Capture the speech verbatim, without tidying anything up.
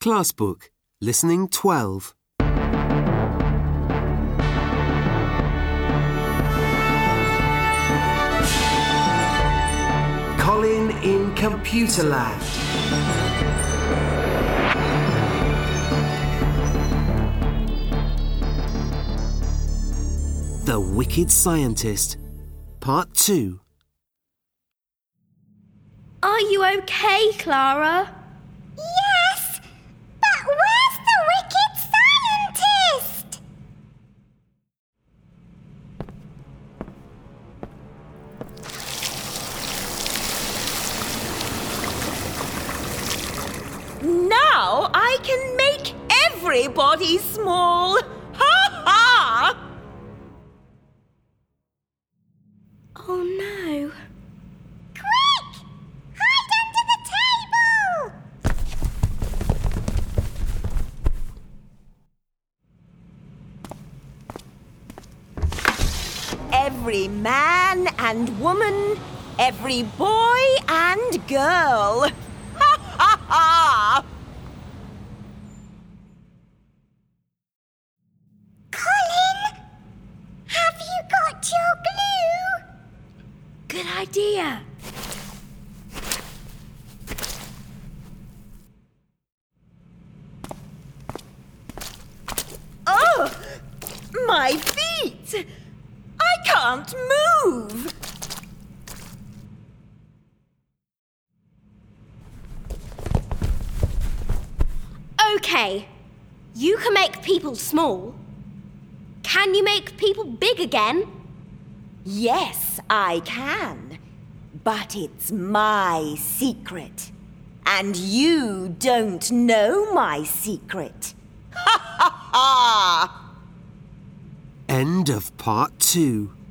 Class Book, Listening twelve. Colin in Computerland. The Wicked Scientist, Part two. Are you okay, Clara? Yes, but where's the wicked scientist? Now I can make everybody small. Ha ha! Oh no. Quick! Hide under the table! Every man and woman, every boy and girl. Ha ha ha! Colin, have you got your glue? Good idea. Oh, my feet! I can't move! Okay, you can make people small. Can you make people big again? Yes, I can. But it's my secret. And you don't know my secret. Ha ha ha! End of Part two.